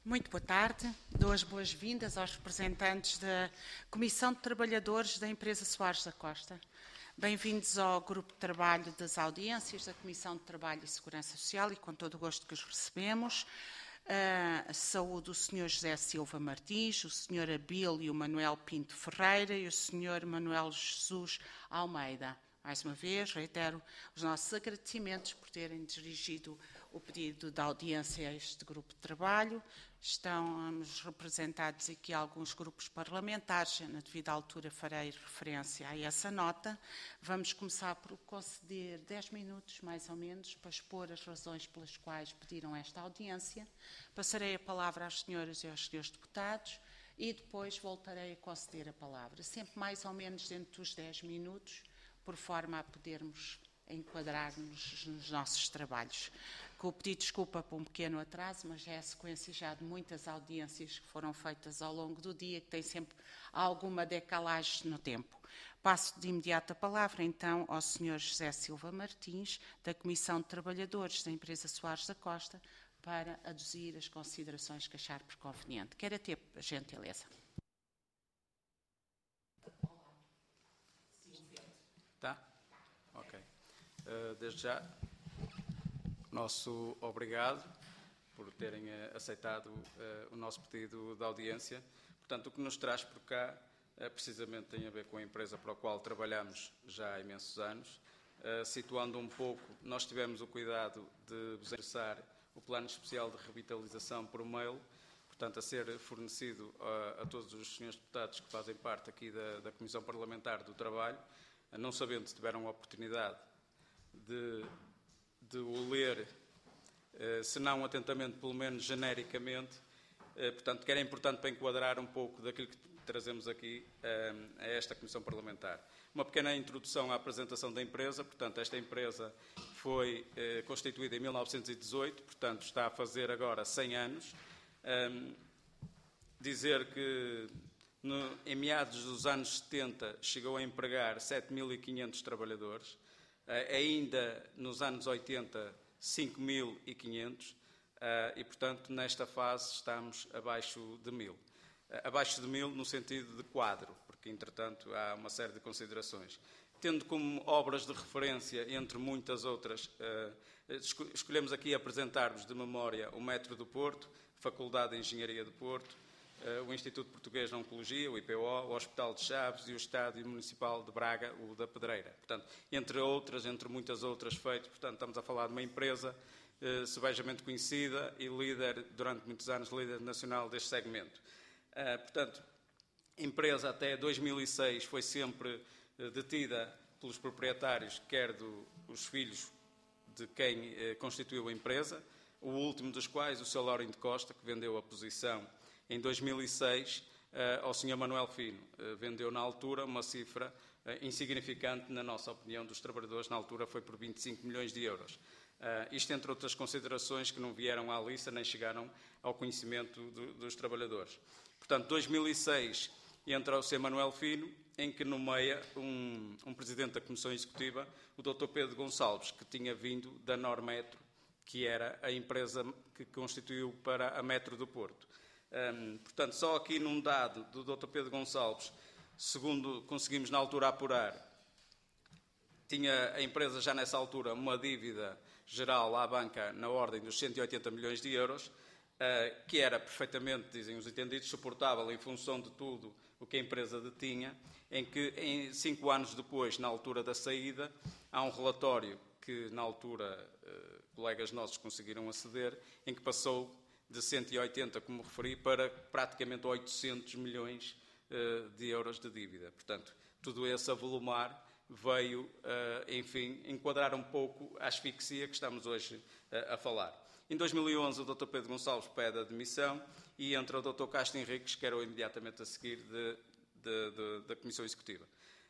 Muito boa tarde. Dou as boas-vindas aos representantes da Comissão de Trabalhadores da empresa Soares da Costa. Bem-vindos ao Grupo de Trabalho das Audiências da Comissão de Trabalho e Segurança Social e com todo o gosto que os recebemos. Saúdo o Sr. José Silva Martins, o Sr. Abílio Manuel Pinto Ferreira e o Sr. Manuel Jesus Almeida. Mais uma vez, reitero os nossos agradecimentos por terem dirigido o pedido de audiência a este grupo de trabalho. Estamos representados aqui alguns grupos parlamentares, na devida altura farei referência a essa nota. Vamos começar por conceder 10 minutos, mais ou menos, para expor as razões pelas quais pediram esta audiência. Passarei a palavra às senhoras e aos senhores deputados e depois voltarei a conceder a palavra, sempre mais ou menos dentro dos 10 minutos, por forma a podermos enquadrar-nos nos nossos trabalhos. Com o pedido de desculpa por um pequeno atraso, mas é a sequência já de muitas audiências que foram feitas ao longo do dia, que tem sempre alguma decalagem no tempo. Passo de imediato a palavra, então, ao Sr. José Silva Martins, da Comissão de Trabalhadores da empresa Soares da Costa, para aduzir as considerações que achar por conveniente. Quero ter a gentileza. Tá? Ok. Desde já, nosso obrigado por terem aceitado o nosso pedido de audiência. Portanto, o que nos traz por cá precisamente tem a ver com a empresa para a qual trabalhamos já há imensos anos. Situando um pouco, nós tivemos o cuidado de vos endereçar o Plano Especial de Revitalização por mail, portanto, a ser fornecido a todos os senhores deputados que fazem parte aqui da Comissão Parlamentar do Trabalho. Não sabendo se tiveram a oportunidade de o ler, se não atentamente, pelo menos genericamente, portanto, que era importante para enquadrar um pouco daquilo que trazemos aqui a esta Comissão Parlamentar. Uma pequena introdução à apresentação da empresa, portanto, esta empresa foi constituída em 1918, portanto, está a fazer agora 100 anos. Dizer que em meados dos anos 70 chegou a empregar 7.500 trabalhadores, ainda nos anos 80 5.500 e, portanto, nesta fase estamos abaixo de 1.000. Abaixo de 1.000 no sentido de quadro, porque, entretanto, há uma série de considerações. Tendo como obras de referência, entre muitas outras, escolhemos aqui apresentar-vos de memória o Metro do Porto, Faculdade de Engenharia do Porto, o Instituto Português de Oncologia, o IPO, o Hospital de Chaves e o Estádio Municipal de Braga, o da Pedreira. Portanto, entre muitas outras feitas, portanto, estamos a falar de uma empresa sebejamente conhecida e líder, durante muitos anos, líder nacional deste segmento. Portanto, a empresa até 2006 foi sempre detida pelos proprietários, quer dos filhos de quem constituiu a empresa, o último dos quais, o Sr. Laurindo Costa, que vendeu a posição em 2006 ao Sr. Manuel Fino. Vendeu na altura uma cifra insignificante, na nossa opinião, dos trabalhadores, na altura foi por 25 milhões de euros. Isto entre outras considerações que não vieram à lista nem chegaram ao conhecimento dos trabalhadores. Portanto, 2006 entra o Sr. Manuel Fino, em que nomeia um presidente da Comissão Executiva, o Dr. Pedro Gonçalves, que tinha vindo da Normetro, que era a empresa que constituiu para a Metro do Porto. Portanto, só aqui num dado do Dr. Pedro Gonçalves, segundo conseguimos na altura apurar, tinha a empresa já nessa altura uma dívida geral à banca na ordem dos 180 milhões de euros, que era perfeitamente, dizem os entendidos, suportável em função de tudo o que a empresa detinha, em que 5 anos depois, na altura da saída, há um relatório que na altura colegas nossos conseguiram aceder, em que passou de 180, como referi, para praticamente 800 milhões de euros de dívida. Portanto, tudo esse avolumar veio, enfim, enquadrar um pouco a asfixia que estamos hoje a falar. Em 2011, o Dr. Pedro Gonçalves pede a demissão e entra o Dr. Castro Henriques, que era imediatamente a seguir da Comissão Executiva.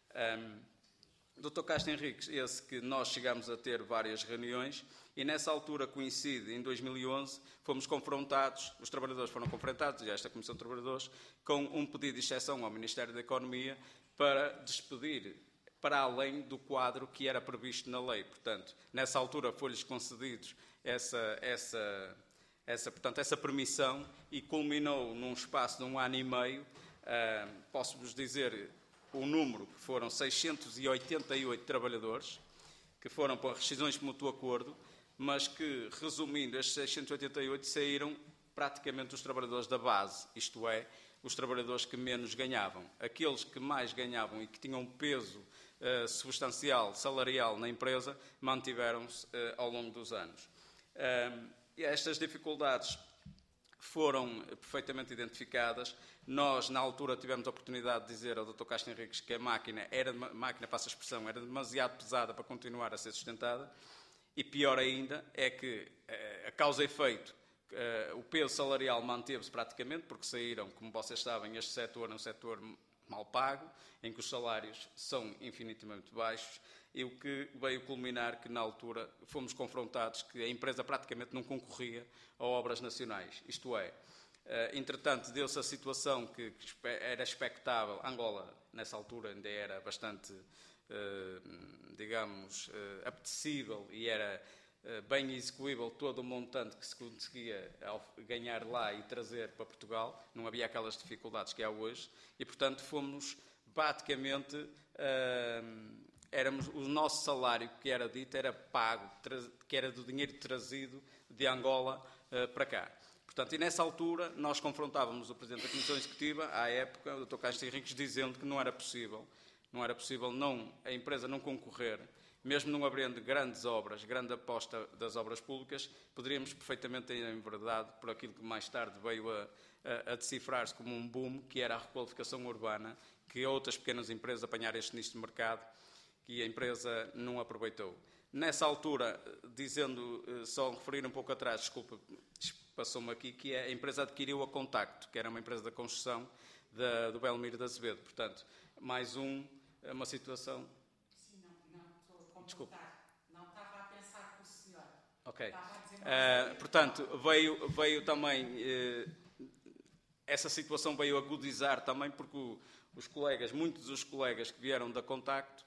Dr. Castro Henriques, esse que nós chegámos a ter várias reuniões, e nessa altura coincide, em 2011, fomos confrontados, os trabalhadores foram confrontados, e esta Comissão de Trabalhadores, com um pedido de exceção ao Ministério da Economia para despedir para além do quadro que era previsto na lei. Portanto, nessa altura foi-lhes concedidos portanto, essa permissão e culminou num espaço de 1 ano e meio. Posso-vos dizer o número, que foram 688 trabalhadores, que foram por rescisões de mútuo acordo, mas que, resumindo, estes 688 saíram praticamente os trabalhadores da base, isto é, os trabalhadores que menos ganhavam. Aqueles que mais ganhavam e que tinham um peso substancial, salarial na empresa, mantiveram-se ao longo dos anos. Estas dificuldades foram perfeitamente identificadas. Nós, na altura, tivemos a oportunidade de dizer ao Dr. Castro Henriques que a máquina, passa a expressão, era demasiado pesada para continuar a ser sustentada, e pior ainda é que a causa e efeito, o peso salarial manteve-se praticamente, porque saíram, como vocês sabem, este setor é um setor mal pago, em que os salários são infinitamente baixos, e o que veio culminar que, na altura, fomos confrontados que a empresa praticamente não concorria a obras nacionais. Isto é, entretanto, deu-se a situação que era expectável. Angola, nessa altura, ainda era bastante, apetecível e era bem execuível todo o montante que se conseguia ganhar lá e trazer para Portugal. Não havia aquelas dificuldades que há hoje. E, portanto, fomos praticamente... o nosso salário que era dito era pago, que era do dinheiro trazido de Angola para cá. Portanto, e nessa altura nós confrontávamos o Presidente da Comissão Executiva, à época, o Dr. Castro Henriques, dizendo que não era possível a empresa não concorrer, mesmo não havendo grandes obras, grande aposta das obras públicas, poderíamos perfeitamente ter enverdado por aquilo que mais tarde veio a decifrar-se como um boom, que era a requalificação urbana, que outras pequenas empresas apanharam este nicho de mercado, que a empresa não aproveitou. Nessa altura, só referir um pouco atrás, desculpa, passou-me aqui, que a empresa adquiriu a Contacto, que era uma empresa da construção do Belmiro de Azevedo. Portanto, mais uma situação... Sim, não estou a completar. Desculpa. Não estava a pensar com o senhor. Ok. Portanto, veio também... essa situação veio agudizar também, porque muitos dos colegas que vieram da Contacto,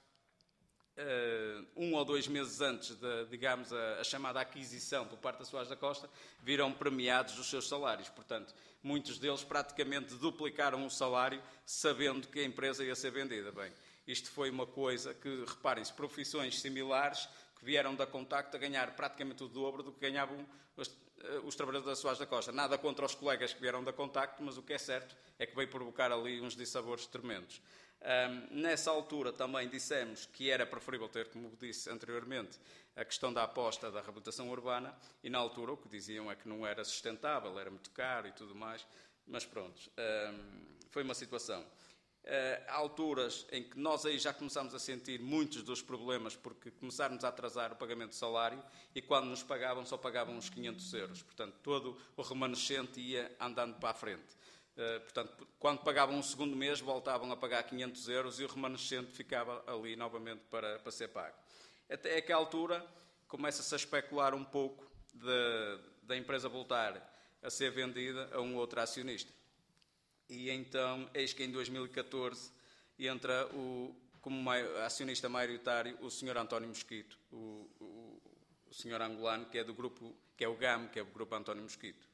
1 ou 2 meses antes a chamada aquisição por parte da Soares da Costa, viram premiados os seus salários. Portanto, muitos deles praticamente duplicaram o salário, sabendo que a empresa ia ser vendida. Bem, isto foi uma coisa que, reparem-se, profissões similares que vieram da Contacto a ganhar praticamente o dobro do que ganhavam os trabalhadores da Soares da Costa. Nada contra os colegas que vieram da Contacto, mas o que é certo é que veio provocar ali uns dissabores tremendos. Nessa altura também dissemos que era preferível ter, como disse anteriormente, a questão da aposta da reabilitação urbana, e na altura o que diziam é que não era sustentável, era muito caro e tudo mais, mas pronto, foi uma situação. Há alturas em que nós aí já começámos a sentir muitos dos problemas, porque começámos a atrasar o pagamento de salário e quando nos pagavam só pagavam uns 500 euros, portanto todo o remanescente ia andando para a frente. Portanto, quando pagavam um segundo mês, voltavam a pagar 500 euros e o remanescente ficava ali novamente para ser pago. Até aquela altura, começa-se a especular um pouco da empresa voltar a ser vendida a um outro acionista. E então, eis que em 2014 entra como acionista maioritário o Sr. António Mosquito, o Sr. angolano, que é do grupo, que é o GAM, que é o Grupo António Mosquito.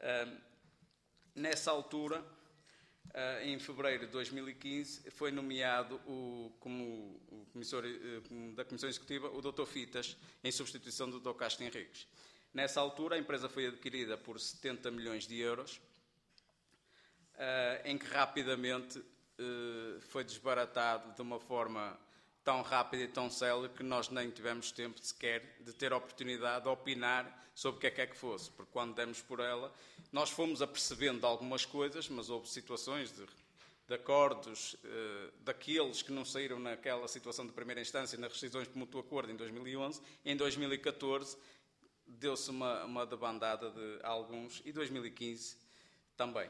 Nessa altura, em fevereiro de 2015, foi nomeado como comissor da Comissão Executiva o Dr. Fitas, em substituição do Dr. Castro Henriques. Nessa altura, a empresa foi adquirida por 70 milhões de euros, em que rapidamente foi desbaratado de uma forma tão rápida e tão célere que nós nem tivemos tempo sequer de ter a oportunidade de opinar sobre o que é que fosse, porque quando demos por ela, nós fomos apercebendo de algumas coisas, mas houve situações de acordos daqueles que não saíram naquela situação de primeira instância, nas rescisões de mútuo acordo em 2011, em 2014 deu-se uma debandada de alguns, e 2015 também.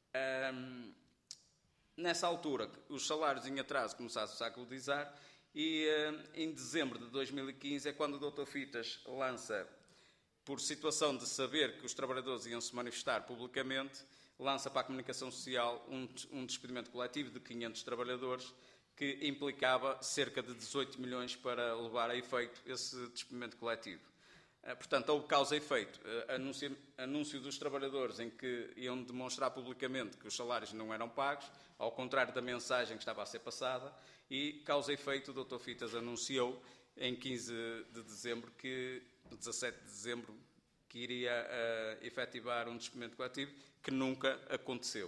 Nessa altura, os salários em atraso começaram-se a agudizar e em dezembro de 2015 é quando o Dr. Fitas lança, por situação de saber que os trabalhadores iam se manifestar publicamente, lança para a comunicação social um despedimento coletivo de 500 trabalhadores que implicava cerca de 18 milhões para levar a efeito esse despedimento coletivo. Portanto, houve causa e efeito. Anúncio dos trabalhadores em que iam demonstrar publicamente que os salários não eram pagos, ao contrário da mensagem que estava a ser passada, e causa e efeito, o Dr. Fitas anunciou em 15 de dezembro, 17 de dezembro, que iria efetivar um despedimento coletivo, que nunca aconteceu.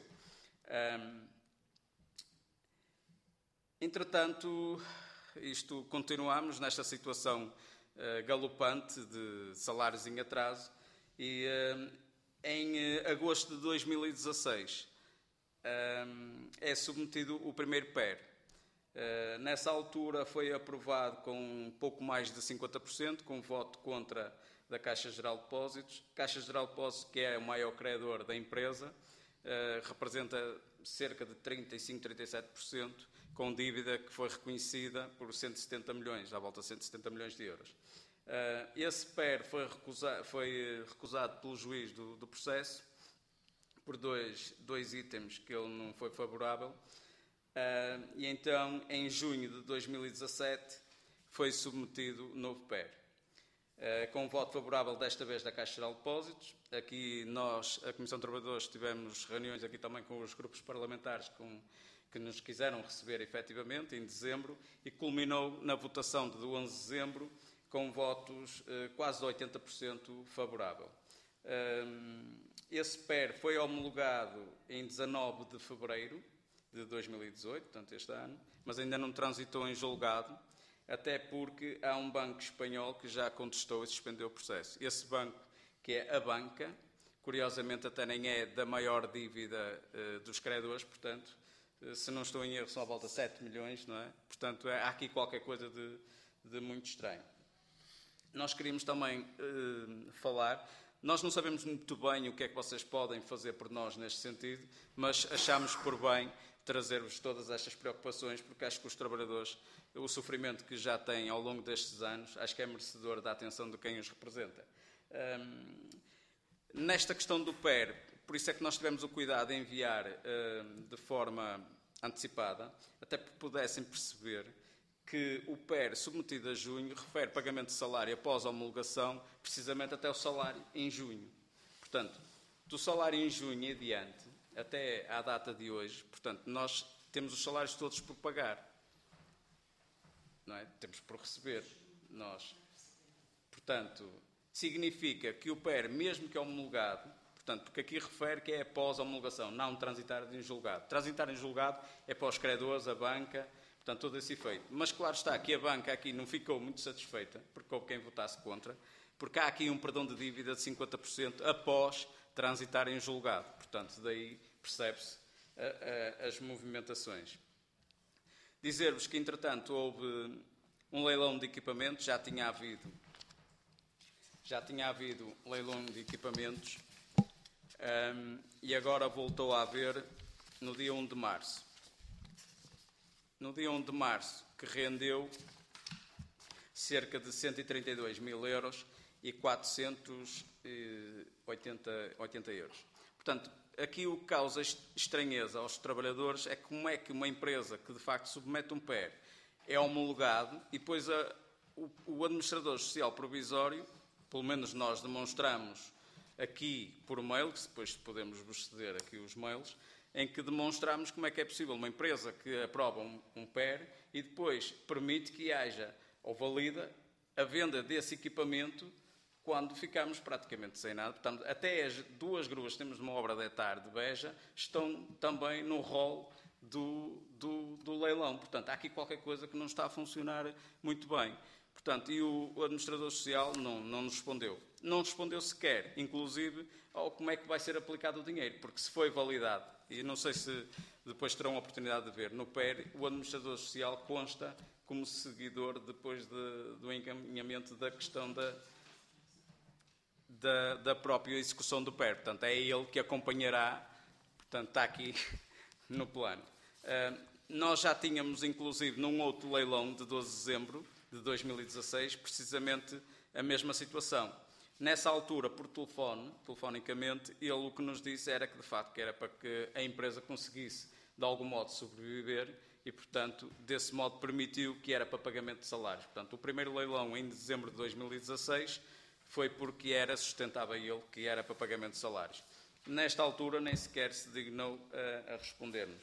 Entretanto, continuamos nesta situação galopante de salários em atraso e em agosto de 2016 é submetido o primeiro PER. Nessa altura foi aprovado com um pouco mais de 50%, com voto contra da Caixa Geral de Depósitos. Caixa Geral de Depósitos, que é o maior credor da empresa, representa cerca de 35-37%, com dívida que foi reconhecida por 170 milhões, à volta de 170 milhões de euros. Esse PER foi recusado pelo juiz do processo, por dois itens que ele não foi favorável, e então, em junho de 2017, foi submetido o novo PER. Com voto favorável desta vez da Caixa Geral de Depósitos. Aqui nós, a Comissão de Trabalhadores, tivemos reuniões aqui também com os grupos parlamentares que nos quiseram receber efetivamente em dezembro e culminou na votação de 11 de dezembro com votos quase de 80% favorável. Esse PER foi homologado em 19 de fevereiro de 2018, portanto este ano, mas ainda não transitou em julgado, até porque há um banco espanhol que já contestou e suspendeu o processo. Esse banco, que é a Banca, curiosamente até nem é da maior dívida dos credores, portanto, se não estou em erro, são à volta de 7 milhões, não é? Portanto, há aqui qualquer coisa de muito estranho. Nós queríamos também falar, nós não sabemos muito bem o que é que vocês podem fazer por nós neste sentido, mas achámos por bem trazer-vos todas estas preocupações, porque acho que os trabalhadores, o sofrimento que já têm ao longo destes anos, acho que é merecedor da atenção de quem os representa. Nesta questão do PER, por isso é que nós tivemos o cuidado de enviar de forma antecipada, até porque pudessem perceber que o PER submetido a junho refere pagamento de salário após a homologação, precisamente até o salário em junho. Portanto, do salário em junho e adiante, até à data de hoje, portanto, nós temos os salários todos por pagar. Não é? Temos por receber. Nós. Portanto, significa que o PER, mesmo que homologado, portanto, porque aqui refere que é após a homologação, não transitar em julgado. Transitar em julgado é para os credores, a banca, portanto, todo esse efeito. Mas claro está que a banca aqui não ficou muito satisfeita, porque houve quem votasse contra, porque há aqui um perdão de dívida de 50% após transitar em julgado. Portanto, daí percebe-se as movimentações. Dizer-vos que, entretanto, houve um leilão de equipamentos, já tinha havido leilão de equipamentos, e agora voltou a haver no dia 1 de março. No dia 1 de março, que rendeu cerca de 132 mil euros e 480 euros. Portanto, aqui o que causa estranheza aos trabalhadores é como é que uma empresa que de facto submete um PER é homologado e depois o administrador social provisório, pelo menos nós demonstramos aqui por mail, que depois podemos vos ceder aqui os mails, em que demonstramos como é que é possível uma empresa que aprova um PER e depois permite que haja ou valida a venda desse equipamento quando ficamos praticamente sem nada. Portanto, até as duas gruas que temos numa obra de etar de Beja estão também no rol do leilão. Portanto, há aqui qualquer coisa que não está a funcionar muito bem. Portanto, e o administrador social não nos respondeu. Não respondeu sequer, inclusive, ao como é que vai ser aplicado o dinheiro, porque se foi validado, e não sei se depois terão a oportunidade de ver, no PER, o administrador social consta como seguidor depois do encaminhamento da questão da própria execução do PER. Portanto, é ele que acompanhará, portanto, está aqui no plano. Nós já tínhamos, inclusive, num outro leilão de 12 de dezembro de 2016, precisamente a mesma situação. Nessa altura, por telefonicamente, ele o que nos disse era que, de facto, que era para que a empresa conseguisse, de algum modo, sobreviver e, portanto, desse modo permitiu que era para pagamento de salários. Portanto, o primeiro leilão, em dezembro de 2016, foi porque era sustentável ele, que era para pagamento de salários. Nesta altura nem sequer se dignou a responder-nos.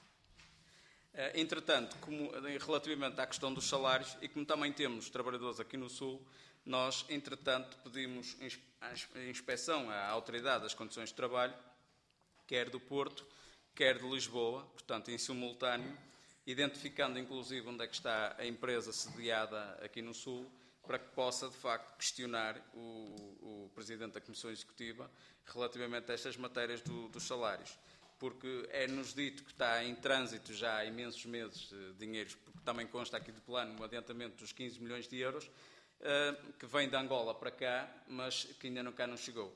Entretanto, relativamente à questão dos salários, e como também temos trabalhadores aqui no Sul, nós, entretanto, pedimos a inspeção à Autoridade das Condições de Trabalho, quer do Porto, quer de Lisboa, portanto, em simultâneo, identificando inclusive onde é que está a empresa sediada aqui no Sul, para que possa, de facto, questionar o Presidente da Comissão Executiva relativamente a estas matérias dos salários. Porque é-nos dito que está em trânsito já há imensos meses dinheiros, porque também consta aqui do plano um adiantamento dos 15 milhões de euros, que vem de Angola para cá, mas que ainda cá não chegou.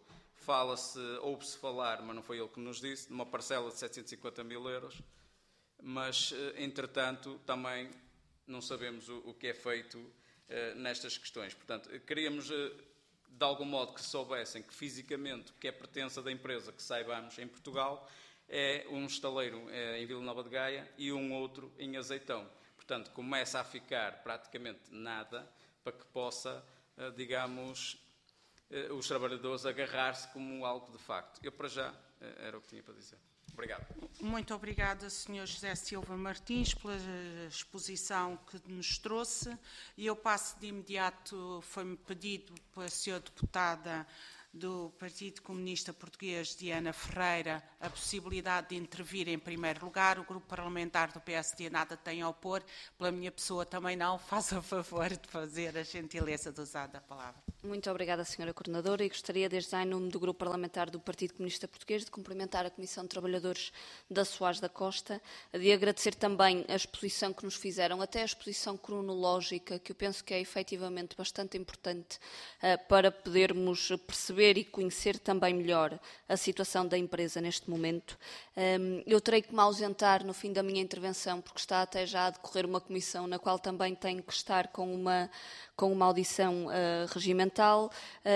Ouve-se falar, mas não foi ele que nos disse, de uma parcela de 750 mil euros, mas, entretanto, também não sabemos o que é feito nestas questões. Portanto, queríamos, de algum modo, que soubessem que fisicamente o que é pertença da empresa, que saibamos em Portugal, é um estaleiro em Vila Nova de Gaia e um outro em Azeitão. Portanto, começa a ficar praticamente nada para que possa, digamos, os trabalhadores agarrar-se como algo de facto. Eu, para já, era o que tinha para dizer. Obrigado. Muito obrigada, Sr. José Silva Martins, pela exposição que nos trouxe. E eu passo de imediato, foi-me pedido pela Sra. Deputada do Partido Comunista Português, Diana Ferreira, a possibilidade de intervir em primeiro lugar. O Grupo Parlamentar do PSD nada tem a opor, pela minha pessoa também não. Faça o favor de fazer a gentileza de usar a palavra. Muito obrigada, Sra. Coordenadora, e gostaria, desde já, em nome do Grupo Parlamentar do Partido Comunista Português, de cumprimentar a Comissão de Trabalhadores da Soares da Costa, de agradecer também a exposição que nos fizeram, até a exposição cronológica, que eu penso que é efetivamente bastante importante para podermos perceber e conhecer também melhor a situação da empresa neste momento. Eu terei que me ausentar no fim da minha intervenção, porque está até já a decorrer uma comissão na qual também tenho que estar com uma audição regimental,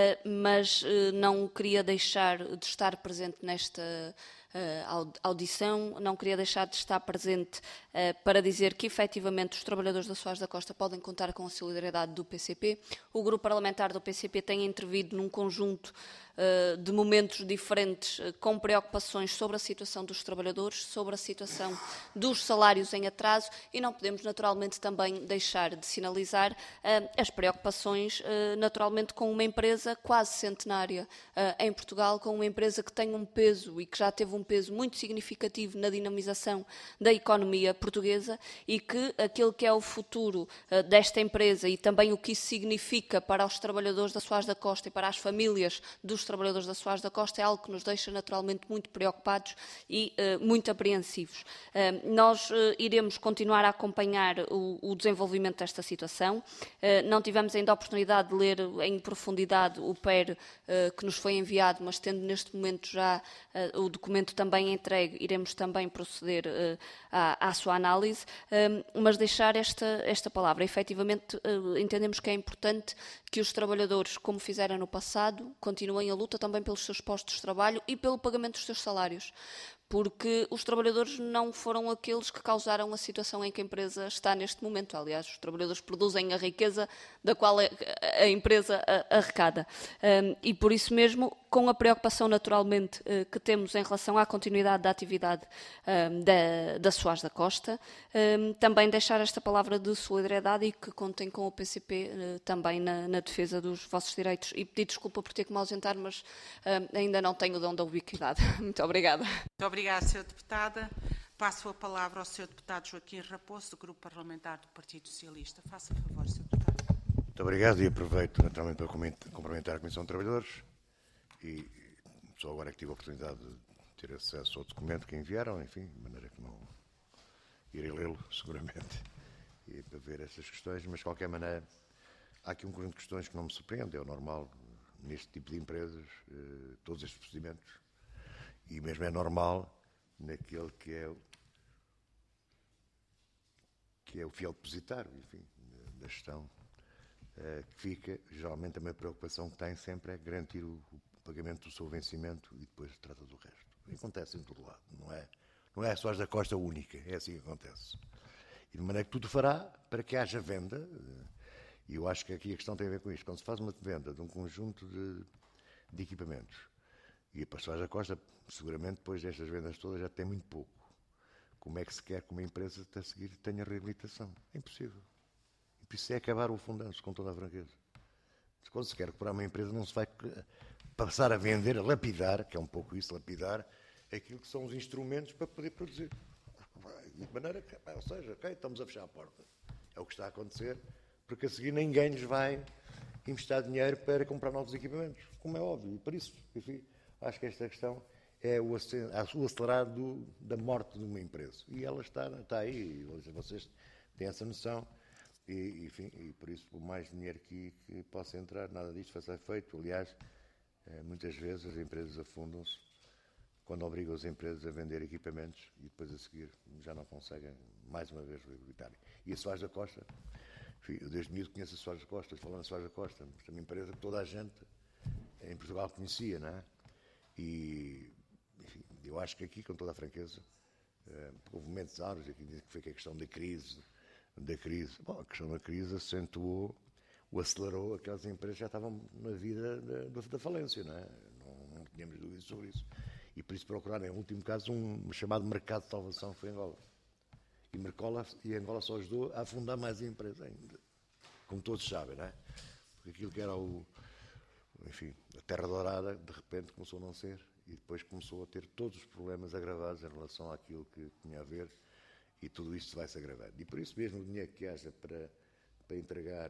mas não queria deixar de estar presente nesta audição, não queria deixar de estar presente para dizer que, efetivamente, os trabalhadores da Soares da Costa podem contar com a solidariedade do PCP. O Grupo Parlamentar do PCP tem intervido num conjunto de momentos diferentes, com preocupações sobre a situação dos trabalhadores, sobre a situação dos salários em atraso, e não podemos, naturalmente, também deixar de sinalizar as preocupações, naturalmente, com uma empresa quase centenária em Portugal, com uma empresa que tem um peso e que já teve um peso muito significativo na dinamização da economia portuguesa, e que aquilo que é o futuro desta empresa e também o que isso significa para os trabalhadores da Soares da Costa e para as famílias dos trabalhadores da Soares da Costa é algo que nos deixa naturalmente muito preocupados e muito apreensivos. Nós iremos continuar a acompanhar o desenvolvimento desta situação. Não tivemos ainda a oportunidade de ler em profundidade o PER que nos foi enviado, mas tendo neste momento já o documento também entregue, iremos também proceder à sua análise, mas deixar esta palavra. Efetivamente, entendemos que é importante que os trabalhadores, como fizeram no passado, continuem a luta também pelos seus postos de trabalho e pelo pagamento dos seus salários, porque os trabalhadores não foram aqueles que causaram a situação em que a empresa está neste momento. Aliás, os trabalhadores produzem a riqueza da qual a empresa arrecada. E por isso mesmo, com a preocupação naturalmente que temos em relação à continuidade da atividade da Soares da Costa, também deixar esta palavra de solidariedade e que contem com o PCP também na defesa dos vossos direitos. E pedir desculpa por ter que me ausentar, mas ainda não tenho o dom da ubiquidade. Muito obrigada. Muito obrigada, Sra. Deputada. Passo a palavra ao Sr. Deputado Joaquim Raposo, do Grupo Parlamentar do Partido Socialista. Faça favor, Sr. Deputado. Muito obrigado e aproveito naturalmente para cumprimentar a Comissão de Trabalhadores e só agora que tive a oportunidade de ter acesso ao documento que enviaram, enfim, de maneira que não irei lê-lo seguramente e para ver essas questões, mas de qualquer maneira há aqui um conjunto de questões que não me surpreende, é o normal neste tipo de empresas, todos estes procedimentos, e mesmo é normal naquele que é o fiel depositário, enfim, da gestão, que fica, geralmente, a minha preocupação que tem sempre é garantir o pagamento do seu vencimento e depois trata do resto. Acontece em todo lado, não é a Soares da Costa única, é assim que acontece. E de maneira que tudo fará para que haja venda E eu acho que aqui a questão tem a ver com isto. Quando se faz uma venda de um conjunto de equipamentos, e a Soares da Costa, seguramente, depois destas vendas todas, já tem muito pouco. Como é que se quer que uma empresa a seguir tenha reabilitação? É impossível. E por isso é acabar o fundanço, com toda a franqueza. Quando se quer recuperar uma empresa, não se vai passar a vender, a lapidar, que é um pouco isso, lapidar, aquilo que são os instrumentos para poder produzir. De maneira que, ou seja, ok, estamos a fechar a porta. É o que está a acontecer, porque a seguir ninguém nos vai investir dinheiro para comprar novos equipamentos, como é óbvio. E por isso, enfim, acho que esta questão é o acelerar da morte de uma empresa. E ela está aí, e vocês têm essa noção. E, enfim, e por isso, por mais dinheiro que possa entrar, nada disto vai ser feito. Aliás, muitas vezes as empresas afundam-se quando obrigam as empresas a vender equipamentos e depois a seguir já não conseguem, mais uma vez, reabilitar. E a Soares da Costa, enfim, eu desde miúdo conheço a Soares da Costa, falando de Soares da Costa, mas é uma empresa que toda a gente em Portugal conhecia, não é? E, enfim, eu acho que aqui, com toda a franqueza, houve momentos áureos, aqui diz que foi a questão da crise. Bom, a questão da crise acentuou, acelerou aquelas empresas que já estavam na vida da falência, não é? Não tínhamos dúvidas sobre isso. E por isso procuraram, em último caso, um chamado mercado de salvação, que foi Angola. E Angola só ajudou a afundar mais a empresa ainda. Como todos sabem, não é? Porque aquilo que era enfim, a terra dourada, de repente começou a não ser, e depois começou a ter todos os problemas agravados em relação àquilo que tinha a ver, e tudo isto vai se agravando. E por isso mesmo o dinheiro que haja para entregar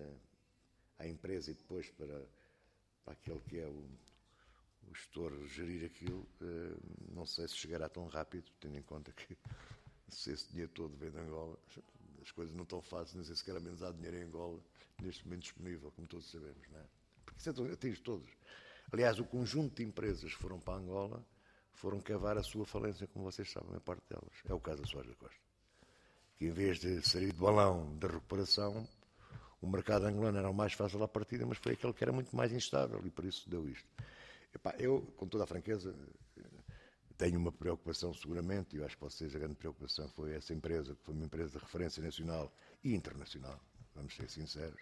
à empresa e depois para aquele que é o gestor gerir aquilo, não sei se chegará tão rápido, tendo em conta que se esse dinheiro todo vem de Angola, as coisas não estão fáceis, não sei se sequer menos há dinheiro em Angola neste momento disponível, como todos sabemos, não é? Porque isso atinge todos. Aliás, o conjunto de empresas que foram para Angola foram cavar a sua falência, como vocês sabem, a parte delas. É o caso da Soares da Costa. Que em vez de sair de balão da recuperação, o mercado angolano era o mais fácil à partida, mas foi aquele que era muito mais instável e por isso deu isto. Epá, eu, com toda a franqueza, tenho uma preocupação seguramente, e eu acho que vocês, a grande preocupação foi essa empresa, que foi uma empresa de referência nacional e internacional, vamos ser sinceros,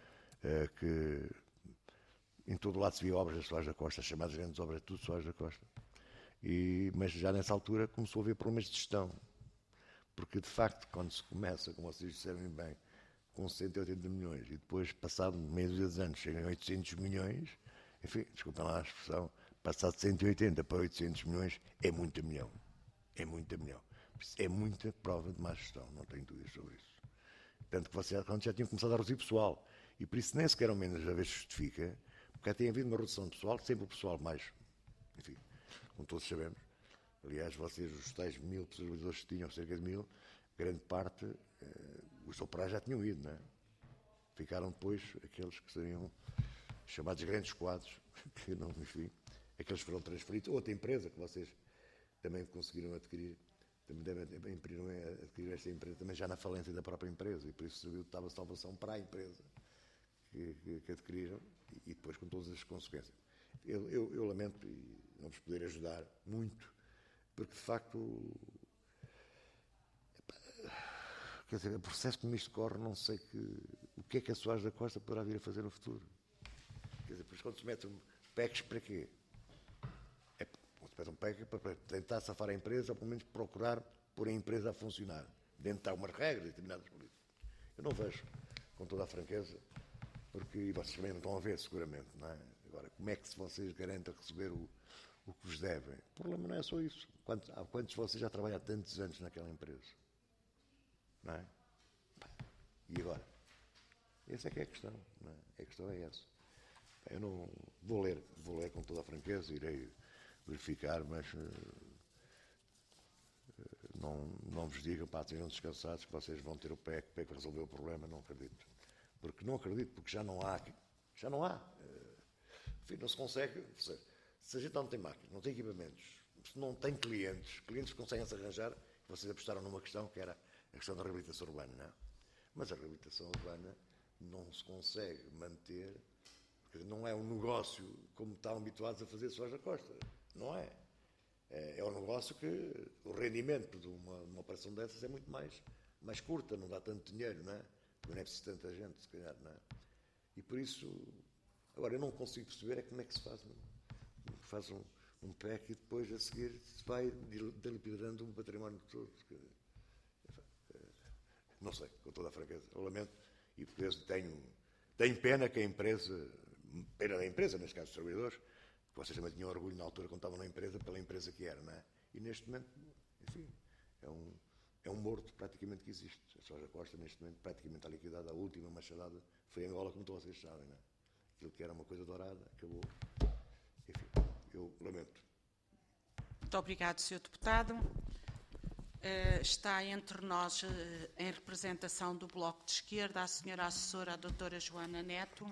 que em todo o lado se via obras da Soares da Costa, as chamadas grandes obras, tudo Soares da Costa. Mas já nessa altura começou a haver problemas de gestão, porque de facto, quando se começa, como vocês disseram bem, com 180 milhões e depois, passado meio de anos, chegam a 800 milhões, enfim, desculpem lá a expressão, passar de 180 para 800 milhões é muito milhão. É muito milhão. É muita prova de má gestão, não tenho dúvidas sobre isso. Tanto que vocês já tinham começado a reduzir pessoal. E por isso nem sequer ao menos a vez justifica, porque já tem havido uma redução de pessoal, sempre o pessoal mais, enfim, como todos sabemos. Aliás, vocês, os tais 1000 trabalhadores que tinham, cerca de 1000, grande parte, os operários já tinham ido, não é? Ficaram depois aqueles que seriam chamados grandes quadros, que não, enfim, aqueles foram transferidos. Outra empresa que vocês também conseguiram adquirir, também devem adquirir esta empresa, também já na falência da própria empresa, e por isso serviu de tábua de salvação para a empresa que adquiriram, e depois com todas as consequências. Eu lamento e não vos poder ajudar muito, porque de facto, quer dizer, o processo como isto corre, não sei o que é que a Soares da Costa poderá vir a fazer no futuro. Quer dizer, depois quando se mete um PECs para quê? Quando se mete um PEC para tentar safar a empresa, ou pelo menos procurar pôr a empresa a funcionar, dentro de algumas regras determinadas por isso. Eu não vejo, com toda a franqueza, porque vocês também não estão a ver, seguramente, não é? Agora, como é que vocês garantem receber o que vos devem? O problema não é só isso. Há quantos de vocês já trabalham há tantos anos naquela empresa? Não é? E agora? Essa é que é a questão, não é? A questão é essa. Eu não vou ler com toda a franqueza, irei verificar, mas não vos digam, estejam descansados que vocês vão ter o PEC para resolver o problema, não acredito. Porque já não há. Enfim, não se consegue. Se a gente não tem máquinas, não tem equipamentos, se não tem clientes conseguem se arranjar. Vocês apostaram numa questão que era a questão da reabilitação urbana, não é? Mas a reabilitação urbana não se consegue manter, porque não é um negócio como estão habituados a fazer Soares da Costa. Não é. É um negócio que o rendimento de uma operação dessas é muito mais curta, não dá tanto dinheiro, não é? não é preciso tanta gente, se calhar, não é? E por isso, agora, eu não consigo perceber como é que se faz um PEC e depois, a seguir, se vai dilapidando um património todo. Não sei, com toda a franqueza. Eu lamento e por isso tenho pena que a empresa, pena da empresa, neste caso dos trabalhadores, que vocês também tinham orgulho na altura quando estavam na empresa, pela empresa que era, não é? E neste momento, enfim, é um morto praticamente que existe. A Soares da Costa, neste momento, praticamente está liquidada. A última machadada foi Angola, como todos vocês sabem, não é? Aquilo que era uma coisa dourada, acabou. Enfim, eu lamento. Muito obrigado, Sr. Deputado. Está entre nós, em representação do Bloco de Esquerda, a Sra. Assessora, a Dra. Joana Neto,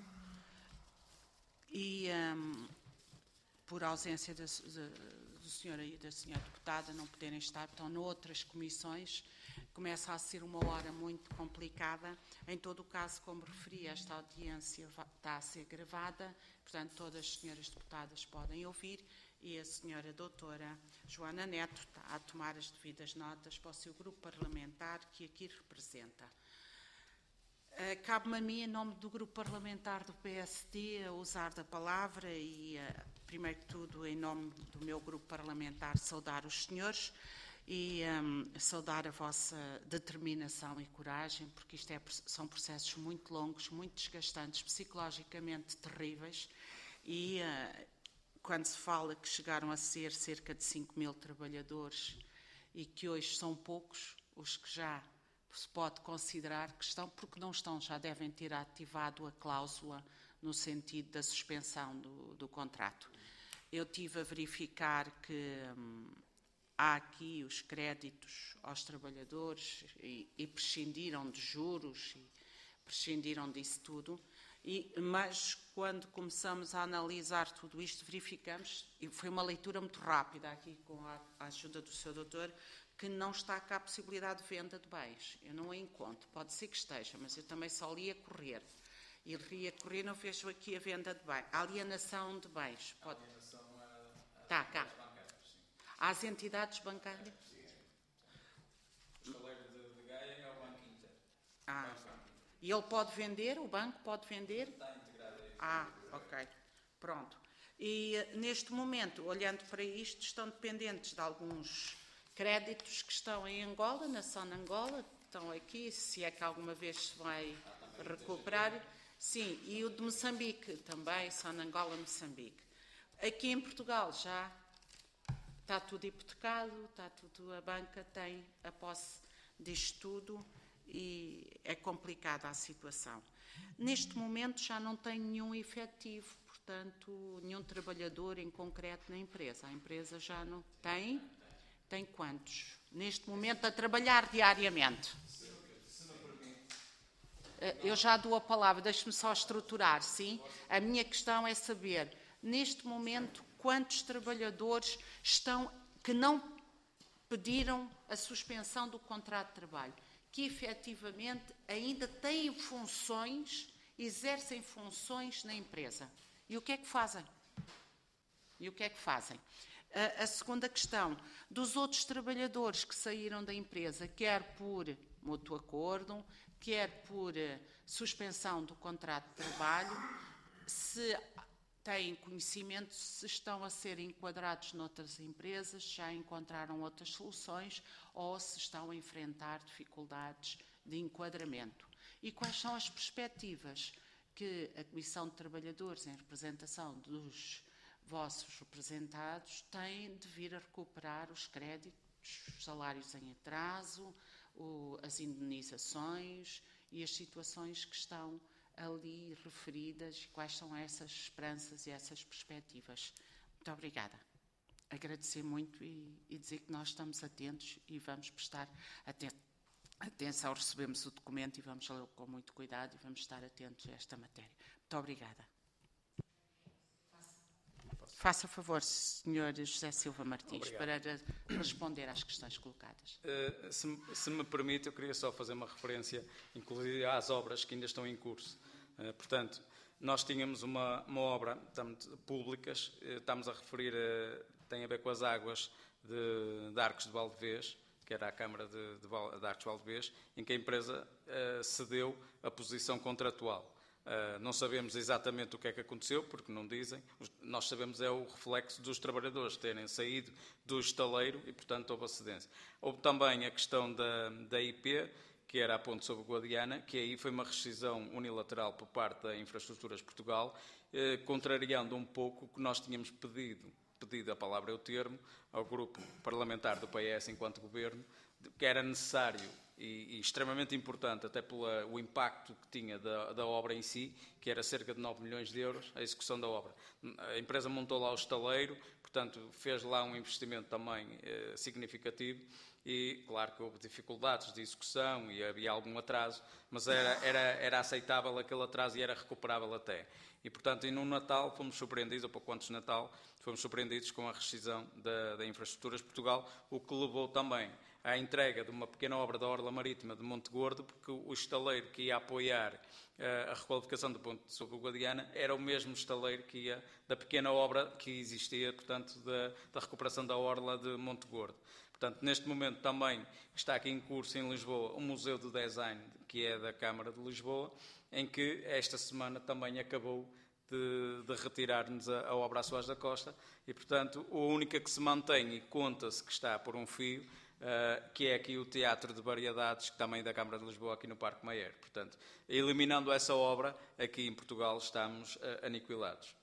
e por ausência do Sr. e da Sra. Deputada não poderem estar, estão noutras comissões, começa a ser uma hora muito complicada. Em todo o caso, como referi, esta audiência está a ser gravada, portanto, todas as senhoras deputadas podem ouvir, e a senhora doutora Joana Neto está a tomar as devidas notas para o seu grupo parlamentar que aqui representa. Cabe-me a mim, em nome do grupo parlamentar do PSD, a usar da palavra e, primeiro que tudo, em nome do meu grupo parlamentar, saudar os senhores e saudar a vossa determinação e coragem, porque isto são processos muito longos, muito desgastantes, psicologicamente terríveis, e quando se fala que chegaram a ser cerca de 5.000 trabalhadores e que hoje são poucos os que já se pode considerar que estão, porque não estão, já devem ter ativado a cláusula no sentido da suspensão do contrato. Eu tive a verificar que há aqui os créditos aos trabalhadores e prescindiram de juros e prescindiram disso tudo. Mas, quando começamos a analisar tudo isto, verificamos, e foi uma leitura muito rápida aqui com a ajuda do Sr. Doutor, que não está cá a possibilidade de venda de bens. Eu não a encontro, pode ser que esteja, mas eu também só li a correr. E li a correr, não vejo aqui a venda de bens. A alienação de bens. Pode... Está cá. Às entidades bancárias? O estaleiro de Gaia é o Banco Inter. E ele pode vender? O banco pode vender? Está integrado aí. Ok. Pronto. E, neste momento, olhando para isto, estão dependentes de alguns créditos que estão em Angola, na zona Angola, estão aqui, se é que alguma vez se vai recuperar. Sim, e o de Moçambique também, zona Angola, Moçambique. Aqui em Portugal já está tudo hipotecado, está tudo, a banca tem a posse disto tudo e é complicada a situação. Neste momento já não tem nenhum efetivo, portanto, nenhum trabalhador em concreto na empresa. A empresa já não tem. Tem quantos? Neste momento a trabalhar diariamente. Eu já dou a palavra, deixe-me só estruturar, sim? A minha questão é saber, neste momento, quantos trabalhadores estão que não pediram a suspensão do contrato de trabalho, que efetivamente ainda têm funções, exercem funções na empresa. E o que é que fazem? A segunda questão, dos outros trabalhadores que saíram da empresa, quer por mútuo acordo, quer por suspensão do contrato de trabalho, se têm conhecimento, se estão a ser enquadrados noutras empresas, já encontraram outras soluções ou se estão a enfrentar dificuldades de enquadramento. E quais são as perspectivas que a Comissão de Trabalhadores, em representação dos vossos representados, têm de vir a recuperar os créditos, os salários em atraso, as indenizações e as situações que estão ali referidas, quais são essas esperanças e essas perspectivas. Muito obrigada. Agradecer muito e dizer que nós estamos atentos e vamos prestar atenção, recebemos o documento e vamos lê-lo com muito cuidado e vamos estar atentos a esta matéria. Muito obrigada. Faça favor, Sr. José Silva Martins, para responder às questões colocadas. Se me permite, eu queria só fazer uma referência, inclusive às obras que ainda estão em curso. Portanto, nós tínhamos uma obra públicas, estamos a referir, tem a ver com as águas de Arcos de Valdevez, que era a Câmara de Arcos Valdevez, em que a empresa cedeu a posição contratual. Não sabemos exatamente o que é que aconteceu, porque não dizem. Nós sabemos é o reflexo dos trabalhadores terem saído do estaleiro e, portanto, houve a cedência. Houve também a questão da IP, que era a Ponte sobre Guadiana, que aí foi uma rescisão unilateral por parte da Infraestruturas Portugal, contrariando um pouco o que nós tínhamos pedido, a palavra é o termo, ao grupo parlamentar do PS enquanto governo, que era necessário e extremamente importante, até pelo impacto que tinha da obra em si, que era cerca de 9 milhões de euros, a execução da obra. A empresa montou lá o estaleiro, portanto, fez lá um investimento também significativo e, claro, que houve dificuldades de execução e havia algum atraso, mas era aceitável aquele atraso e era recuperável até. E, portanto, e no Natal fomos surpreendidos, ou pouco antes de Natal, fomos surpreendidos com a rescisão da Infraestruturas Portugal, o que levou também à entrega de uma pequena obra da Orla Marítima de Monte Gordo, porque o estaleiro que ia apoiar a requalificação do ponto sobre o Guadiana era o mesmo estaleiro que ia da pequena obra que existia, portanto, da recuperação da Orla de Monte Gordo. Portanto, neste momento também está aqui em curso em Lisboa o Museu do Design, que é da Câmara de Lisboa, em que esta semana também acabou de retirar-nos a obra à Soares da Costa e, portanto, a única que se mantém e conta-se que está por um fio, que é aqui o Teatro de Variedades, que também é da Câmara de Lisboa, aqui no Parque Mayer. Portanto, eliminando essa obra, aqui em Portugal estamos aniquilados.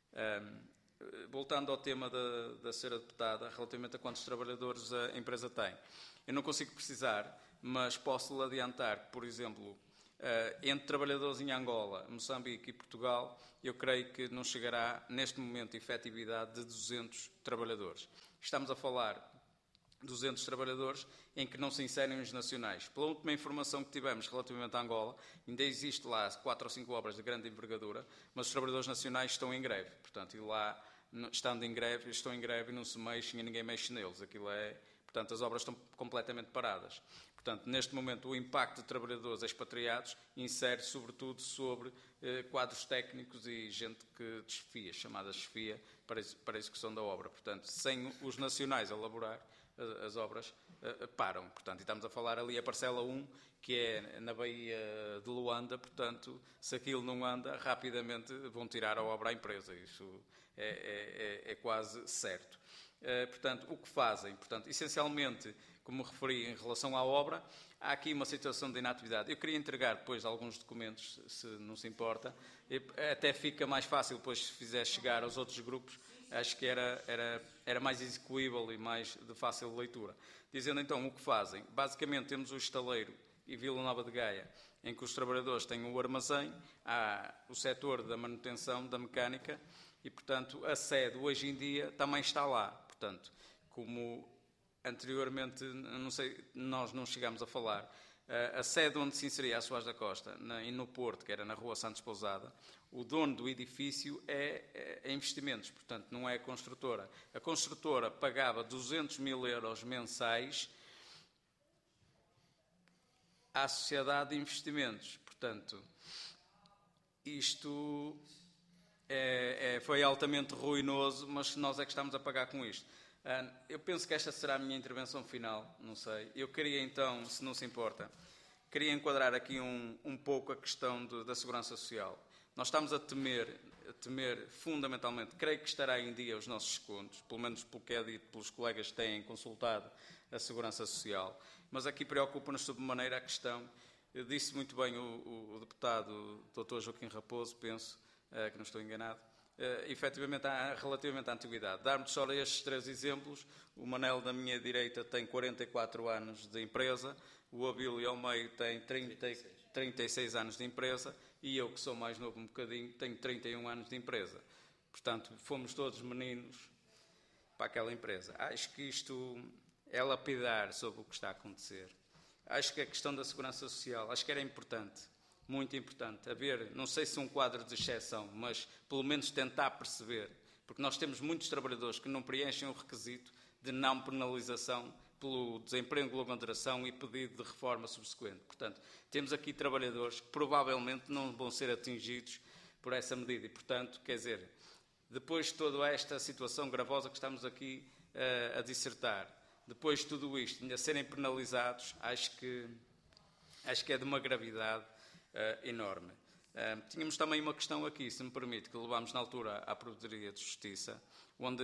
Voltando ao tema da senhora deputada, relativamente a quantos trabalhadores a empresa tem, eu não consigo precisar, mas posso-lhe adiantar que, por exemplo, entre trabalhadores em Angola, Moçambique e Portugal, eu creio que não chegará, neste momento, efetividade de 200 trabalhadores. Estamos a falar de 200 trabalhadores em que não se inserem os nacionais. Pela última informação que tivemos relativamente a Angola, ainda existe lá 4 ou 5 obras de grande envergadura, mas os trabalhadores nacionais estão em greve. Portanto, e lá, estão em greve e não se mexem e ninguém mexe neles. Portanto, as obras estão completamente paradas. Portanto, neste momento, o impacto de trabalhadores expatriados insere sobretudo sobre quadros técnicos e gente que desfia, chamada chefia, para a execução da obra. Portanto, sem os nacionais a elaborar, as obras param. Portanto, e estamos a falar ali a parcela 1, que é na Baía de Luanda. Portanto, se aquilo não anda, rapidamente vão tirar a obra à empresa. Isso é quase certo. Portanto, o que fazem? Portanto, essencialmente, como referi em relação à obra, há aqui uma situação de inatividade. Eu queria entregar depois alguns documentos, se não se importa. Até fica mais fácil depois se fizer chegar aos outros grupos. Acho que era mais execuível e mais de fácil leitura. Dizendo então o que fazem. Basicamente temos o estaleiro e Vila Nova de Gaia, em que os trabalhadores têm o armazém, há o setor da manutenção, da mecânica, e, portanto, a sede hoje em dia também está lá. Portanto, como anteriormente, não sei, nós não chegámos a falar, a sede onde se inseria a Soares da Costa, e no Porto, que era na Rua Santos Pousada, o dono do edifício é investimentos, portanto, não é a construtora. A construtora pagava 200 mil euros mensais à Sociedade de Investimentos. Portanto, isto foi altamente ruinoso, mas nós é que estamos a pagar com isto. Eu penso que esta será a minha intervenção final, não sei. Eu queria então, se não se importa, queria enquadrar aqui um pouco a questão da segurança social. Nós estamos a temer fundamentalmente, creio que estará em dia os nossos descontos, pelo menos pelo que é dito pelos colegas que têm consultado a segurança social, mas aqui preocupa-nos sobremaneira a questão, disse muito bem o deputado Dr. Joaquim Raposo, penso, que não estou enganado, efetivamente, relativamente à antiguidade. Dar-me só estes 3 exemplos. O Manel da minha direita tem 44 anos de empresa, o Abílio ao meio tem 36 anos de empresa e eu, que sou mais novo um bocadinho, tenho 31 anos de empresa. Portanto, fomos todos meninos para aquela empresa. Acho que isto é lapidar sobre o que está a acontecer. Acho que a questão da segurança social, acho que era importante, muito importante, haver, não sei se um quadro de exceção, mas pelo menos tentar perceber, porque nós temos muitos trabalhadores que não preenchem o requisito de não penalização pelo desemprego de longa duração e pedido de reforma subsequente. Portanto, temos aqui trabalhadores que provavelmente não vão ser atingidos por essa medida e, portanto, quer dizer, depois de toda esta situação gravosa que estamos aqui a dissertar, depois de tudo isto, ainda serem penalizados, acho que é de uma gravidade enorme. Tínhamos também uma questão aqui, se me permite, que levámos na altura à Provedoria de Justiça, onde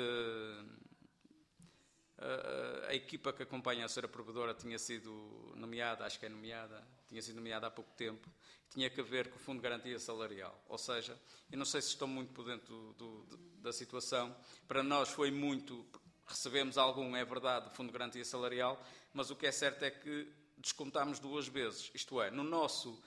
a equipa que acompanha a senhora provedora tinha sido nomeada, acho que é nomeada, tinha sido nomeada há pouco tempo, tinha que ver com o Fundo de Garantia Salarial. Ou seja, eu não sei se estou muito por dentro da situação, para nós foi muito, recebemos algum, é verdade, do Fundo de Garantia Salarial, mas o que é certo é que descontámos 2 vezes, isto é, no nosso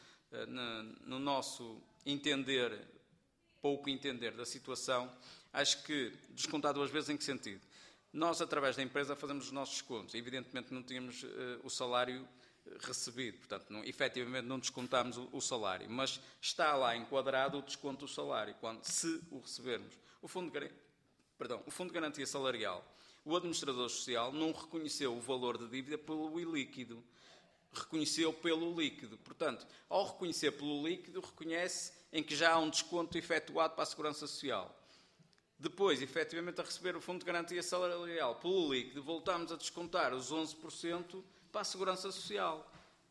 entender, pouco entender da situação, acho que descontar 2 vezes em que sentido? Nós, através da empresa, fazemos os nossos descontos. Evidentemente, não tínhamos o salário recebido, portanto, efetivamente não descontámos o salário, mas está lá enquadrado o desconto do salário, se o recebermos. O Fundo de Garantia Salarial, o administrador social não reconheceu o valor de dívida pelo ilíquido, reconheceu pelo líquido. Portanto, ao reconhecer pelo líquido, reconhece em que já há um desconto efetuado para a Segurança Social. Depois, efetivamente, a receber o Fundo de Garantia Salarial pelo líquido, voltamos a descontar os 11% para a Segurança Social.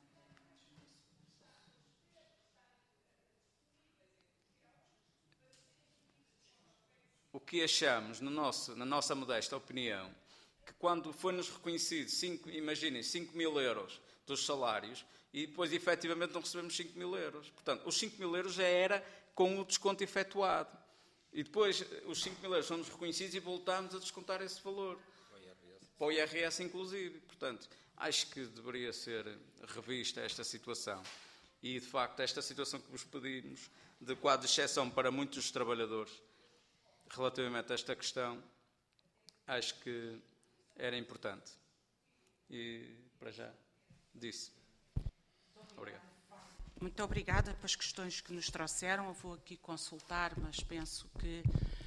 O que achamos, na nossa modesta opinião, que quando foi-nos reconhecido, imaginem, 5 mil euros dos salários, e depois, efetivamente, não recebemos 5 mil euros. Portanto, os 5 mil euros já era com o desconto efetuado. E depois, os 5 mil euros são-nos reconhecidos e voltamos a descontar esse valor. Para o IRS, inclusive. Portanto, acho que deveria ser revista esta situação. E, de facto, esta situação que vos pedimos, de quadro de exceção para muitos dos trabalhadores, relativamente a esta questão, acho que era importante. E, para já, disse. Obrigado. Muito obrigada pelas questões que nos trouxeram. Eu vou aqui consultar, mas penso que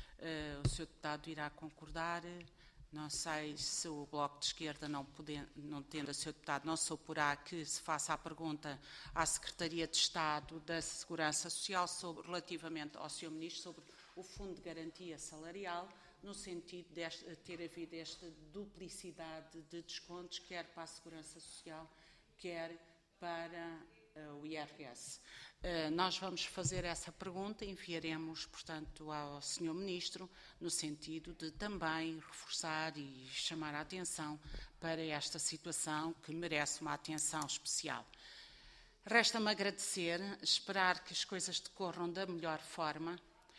o Sr. Deputado irá concordar. Não sei se o Bloco de Esquerda, não tendo a Sr. Deputado, não se oporá que se faça a pergunta à Secretaria de Estado da Segurança Social relativamente ao Sr. Ministro sobre o Fundo de Garantia Salarial, no sentido de ter havido esta duplicidade de descontos, quer para a Segurança Social, quer para o IRS. Nós vamos fazer essa pergunta e enviaremos, portanto, ao Sr. Ministro, no sentido de também reforçar e chamar a atenção para esta situação que merece uma atenção especial. Resta-me agradecer, esperar que as coisas decorram da melhor forma,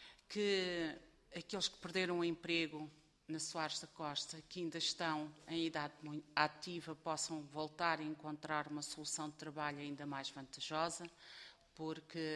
que aqueles que perderam o emprego na Soares da Costa, que ainda estão em idade ativa, possam voltar a encontrar uma solução de trabalho ainda mais vantajosa, porque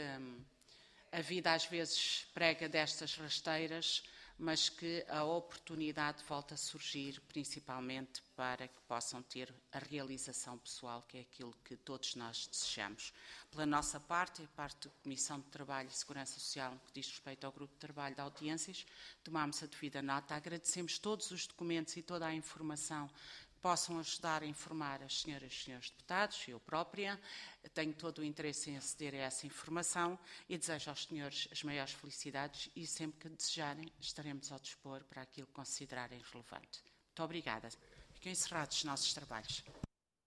a vida às vezes prega destas rasteiras, mas que a oportunidade volta a surgir, principalmente para que possam ter a realização pessoal, que é aquilo que todos nós desejamos. Pela nossa parte, a parte da Comissão de Trabalho e Segurança Social, no que diz respeito ao Grupo de Trabalho de Audiências, tomamos a devida nota, agradecemos todos os documentos e toda a informação que possam ajudar a informar as senhoras e senhores deputados, eu própria, tenho todo o interesse em aceder a essa informação e desejo aos senhores as maiores felicidades e sempre que desejarem estaremos ao dispor para aquilo que considerarem relevante. Muito obrigada. Ficam encerrados os nossos trabalhos.